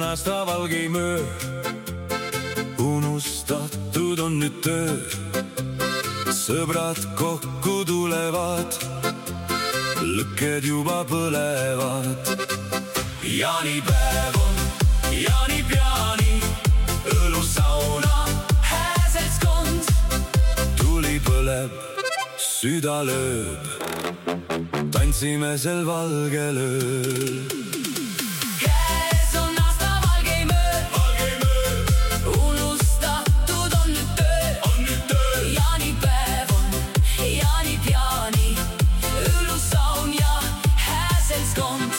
nastaval käi möö. Unustatud on nüüd töö, sõbrad kokku tulevad, lõkked juba põlevad. Jaanipäev on, jaanib jaani, õlusauna, hää seltskond. Tuli põleb, süda lööb, tantsime sel valgel ööl. Käes on nastaval käi möö, unustatud on nüüd töö. Jaanipäev on, jaanib jaani, õlusaun ja hää seltskond.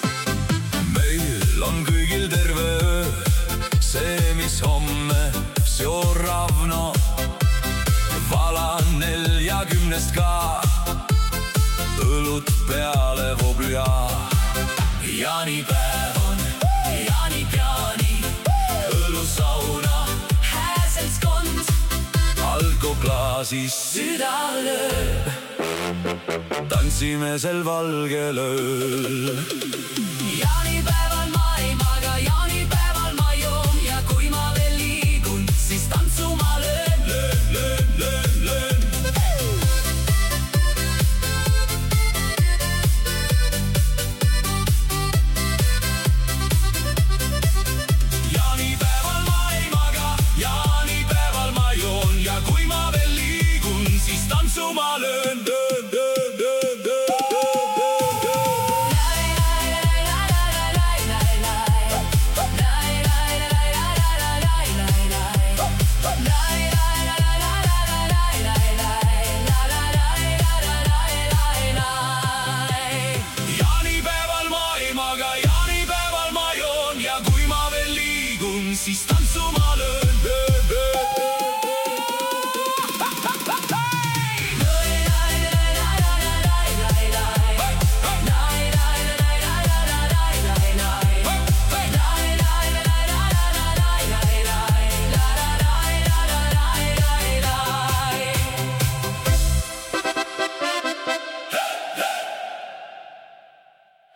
Meil on kõigil terve öö, see, mis homme, vsjo ravno. Vala 40 ka, õlut peale voblja. Jaanipäev on, jaanib jaani, õlusauna, Hää seltskond, alkoklaasis süda lööb, tantsime sel valgel ööl. jaanipäeval ma ei maga, jaanipäeval ma joon ja kui ma veel liigun, siis tantsu ma löön. Jaanipäeval ma ei maga, jaanipäeval ma joon ja kui ma veel liigun, siis tantsu ma löön. Jaanipäeval ma ei maga, jaanipäeval ma joon ja kui ma veel liigun, siis